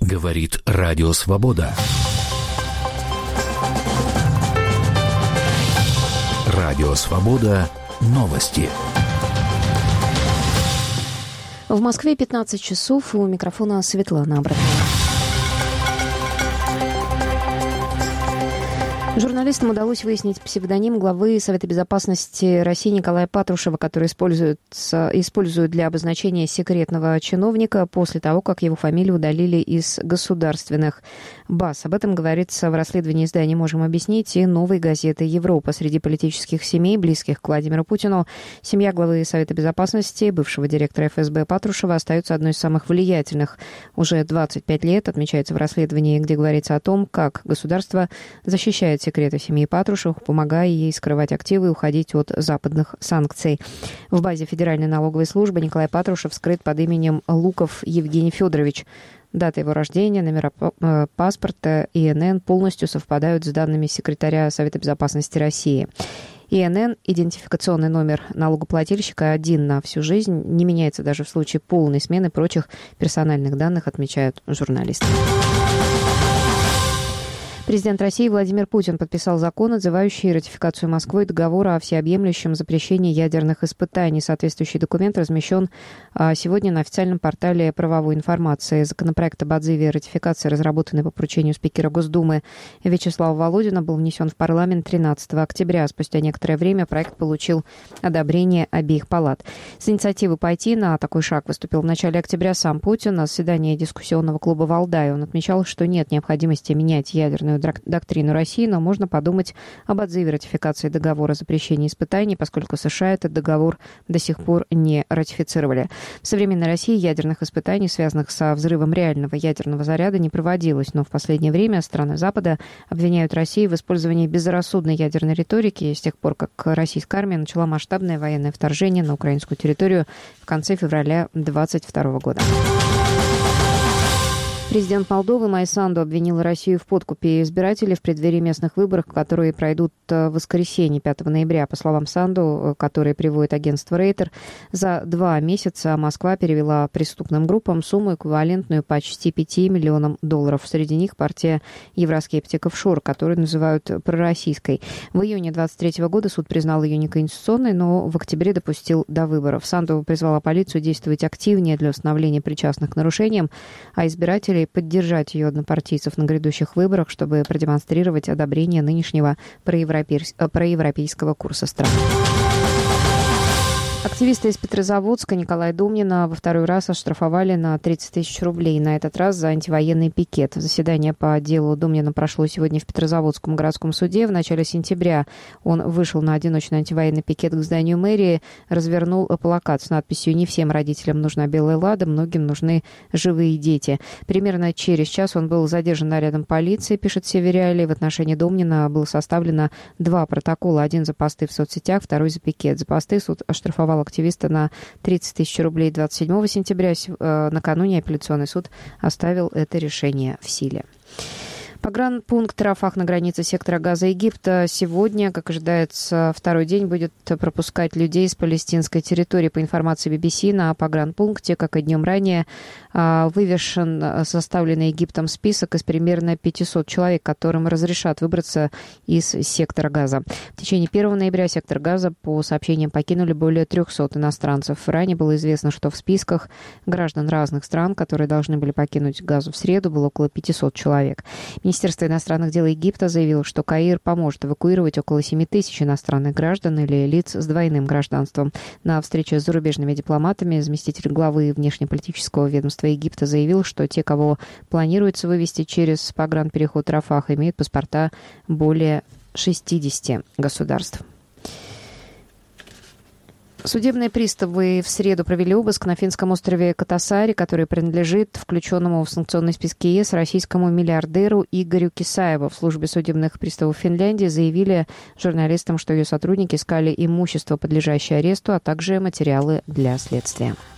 Говорит Радио Свобода. Радио Свобода. Новости. В Москве 15 часов. У микрофона Светлана Абрамова. Журналистам удалось выяснить псевдоним главы Совета безопасности России Николая Патрушева, который используют для обозначения секретного чиновника после того, как его фамилию удалили из государственных баз. Об этом говорится в расследовании издания «Можем объяснить» и «Новой газеты Европа». Среди политических семей, близких к Владимиру Путину, семья главы Совета безопасности, бывшего директора ФСБ Патрушева, остается одной из самых влиятельных. Уже 25 лет отмечается в расследовании, где говорится о том, как государство защищает секреты семьи Патрушевых, помогая ей скрывать активы и уходить от западных санкций. В базе Федеральной налоговой службы Николай Патрушев скрыт под именем Луков Евгений Федорович. Дата его рождения, номера паспорта, ИНН полностью совпадают с данными секретаря Совета безопасности России. ИНН, идентификационный номер налогоплательщика, один на всю жизнь, не меняется даже в случае полной смены прочих персональных данных, отмечают журналисты. Президент России Владимир Путин подписал закон, отзывающий ратификацию Москвой договора о всеобъемлющем запрещении ядерных испытаний. Соответствующий документ размещен сегодня на официальном портале правовой информации. Законопроект об отзыве ратификации, разработанный по поручению спикера Госдумы Вячеслава Володина, был внесен в парламент 13 октября. Спустя некоторое время проект получил одобрение обеих палат. С инициативой пойти на такой шаг выступил в начале октября сам Путин на заседании дискуссионного клуба «Валдай». Он отмечал, что нет необходимости менять ядерную доктрину России, но можно подумать об отзыве ратификации договора о запрещении испытаний, поскольку США этот договор до сих пор не ратифицировали. В современной России ядерных испытаний, связанных со взрывом реального ядерного заряда, не проводилось, но в последнее время страны Запада обвиняют Россию в использовании безрассудной ядерной риторики с тех пор, как российская армия начала масштабное военное вторжение на украинскую территорию в конце февраля 2022 года. Президент Молдовы Майя Санду обвинил Россию в подкупе избирателей в преддверии местных выборов, которые пройдут в воскресенье 5 ноября. По словам Санду, которые приводит агентство Рейтер, за 2 месяца Москва перевела преступным группам сумму, эквивалентную почти $5 миллионам. Среди них партия евроскептиков ШОР, которую называют пророссийской. В июне 2023 года суд признал ее неконституционной, но в октябре допустил до выборов. Санду призвала полицию действовать активнее для установления причастных к нарушениям, а избиратели поддержать ее однопартийцев на грядущих выборах, чтобы продемонстрировать одобрение нынешнего проевропейского курса страны. Активиста из Петрозаводска Николая Домнина во второй раз оштрафовали на 30 тысяч рублей, на этот раз за антивоенный пикет. Заседание по делу Домнина прошло сегодня в Петрозаводском городском суде. В начале сентября он вышел на одиночный антивоенный пикет к зданию мэрии, развернул плакат с надписью «Не всем родителям нужна белая лада, многим нужны живые дети». Примерно через час он был задержан нарядом полиции, пишет Северяли. В отношении Домнина было составлено 2 протокола. Один за посты в соцсетях, второй за пикет. За посты суд оштрафовал активиста на 30 тысяч рублей 27 сентября. Накануне апелляционный суд оставил это решение в силе. Погранпункт Рафах на границе сектора Газа Египта сегодня, как ожидается, второй день будет пропускать людей с палестинской территории. По информации BBC, на погранпункте, как и днем ранее, вывешен составленный Египтом список из примерно 500 человек, которым разрешат выбраться из сектора Газа. В течение 1 ноября сектор Газа, по сообщениям, покинули более 300 иностранцев. Ранее было известно, что в списках граждан разных стран, которые должны были покинуть Газу в среду, было около 500 человек. Министерство иностранных дел Египта заявило, что Каир поможет эвакуировать около 7 тысяч иностранных граждан или лиц с двойным гражданством. На встрече с зарубежными дипломатами заместитель главы внешнеполитического ведомства Египта заявил, что те, кого планируется вывести через погранпереход Рафах, имеют паспорта более 60 государств. Судебные приставы в среду провели обыск на финском острове Катасари, который принадлежит включенному в санкционный список ЕС российскому миллиардеру Игорю Кисаеву. В службе судебных приставов Финляндии заявили журналистам, что ее сотрудники искали имущество, подлежащее аресту, а также материалы для следствия.